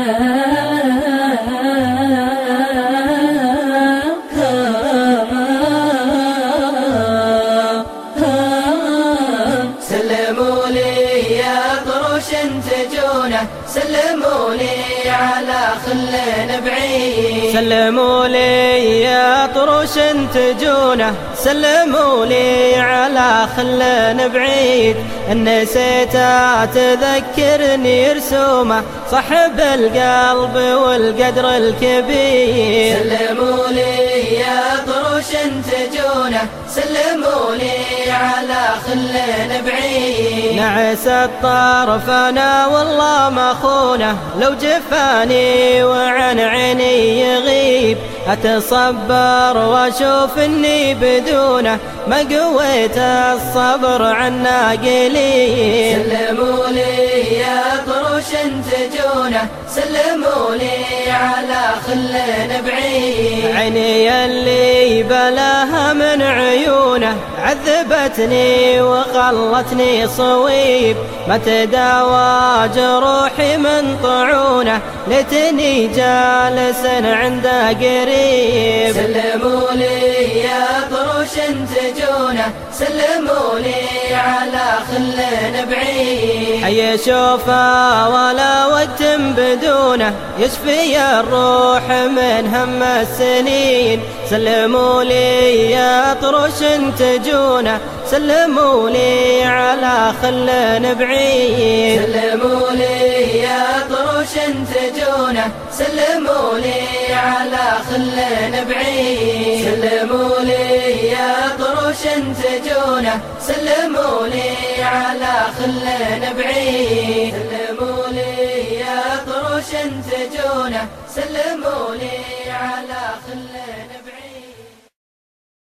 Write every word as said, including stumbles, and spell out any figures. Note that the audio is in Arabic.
سلموا لي يا طروش تجونه، سلموا لي على خل بعيد. سلموا لي يا طروش تجونه، سلموا لي على خل بعيد. إن نسيته تذكرني رسومه صاحب القلب والقدر الكبير. سلموا لي يا طروش تجونه، سلموا لي على خل بعيد. نعس الطرف أنا والله مخونه، لو جفاني وعن عيني يغيب أتصبر وأشوف إني بدونه ما قويت الصبر عنا قليل. سلموا لي يا طروش تجونه، سلموا لي على خل بعيد. عيني اللي بلاها من عيونه عذبتني وخلتني صويب، ما تداوى جروحي من طعونه ليتني جالس عنده قريب. سلموا لي يا طروش تجونه، سلموا لي على خل بعيد. حي شوفه ولا وقت بدونه يشفي الروح من هم السنين. سلموا لي يا طروش تجونه، سلموا لي على خل بعيد. سلموا لي يا طروش تجونه، سلموا لي على خل بعيد. سلموا لي يا طروش تجونه، سلموا لي على خل بعيد. سلموا لي يا طروش تجونه، سلموا لي على خل بعيد.